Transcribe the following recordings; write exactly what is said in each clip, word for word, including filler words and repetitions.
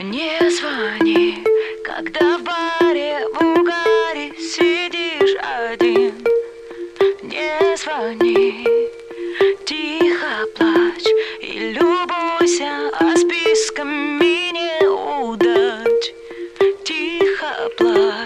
Не звони, когда в баре в угаре сидишь один. Не звони, тихо плачь и любуйся, а списками не удать. Тихо плачь.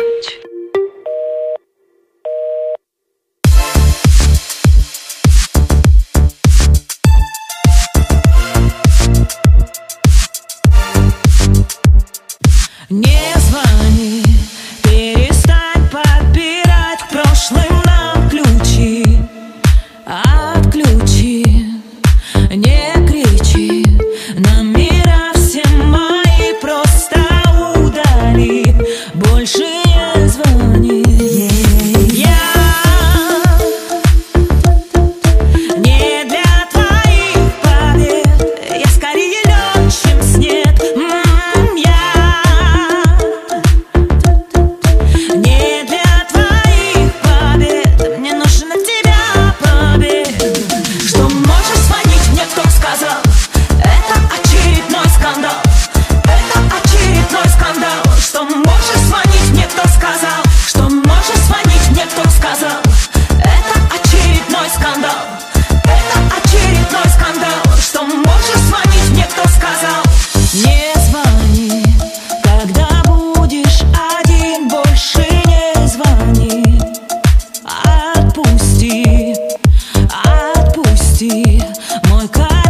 Не звони, перестань подбирать к прошлым нам ключи. Отключи, не кричи, номера все мои просто удали. Больше не звони. Я не для твоих побед, я скорее лед, чем снег. Не звони, когда будешь один, больше не звони. Отпусти, отпусти мой кайф.